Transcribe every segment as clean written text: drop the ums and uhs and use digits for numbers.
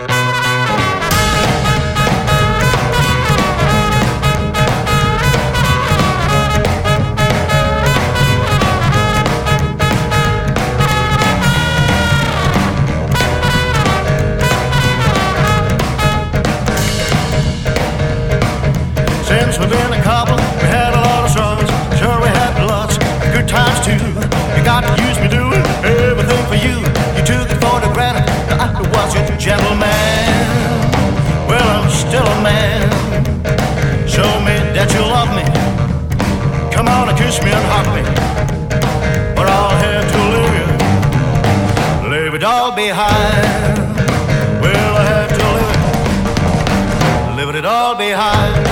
Since we've been a couple, we had a lot of struggles. Sure, we had lots of good times too. You got to use me doing everything for you. You took it for granted that I was your gentleman. Well, I'm still a man. Show me that you love me. Come on and kiss me and hug me. But I'll have to leave it all behind. Well, I have to leave it all behind.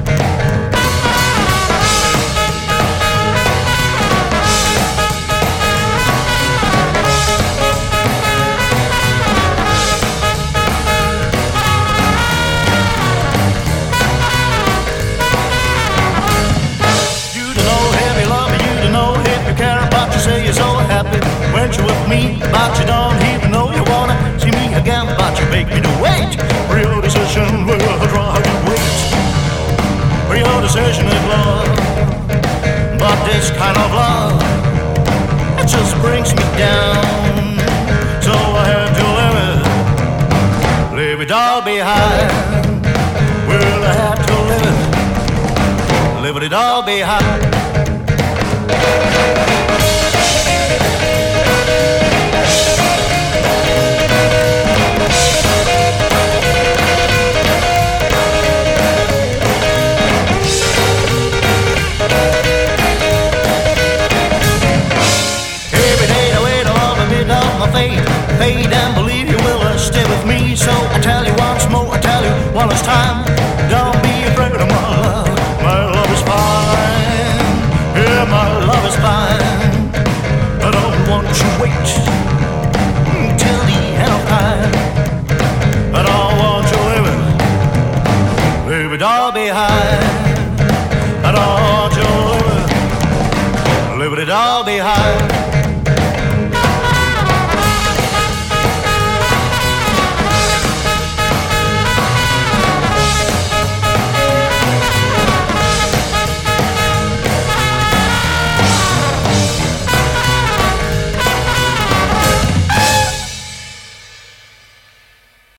Say you're so happy when you're with me, but you don't even know you wanna see me again, but you make me to wait. Real decision will drive you wait. Real decision is love, but this kind of love, it just brings me down. So I have to leave it all behind. Well, I have to leave it all behind. Fate and believe you will stay with me. So I tell you once more, I tell you one last time, don't be afraid of my love. My love is fine, yeah, my love is fine. I don't want you wait till the end of time. I don't want you leave it all behind. I don't want you leave it all behind.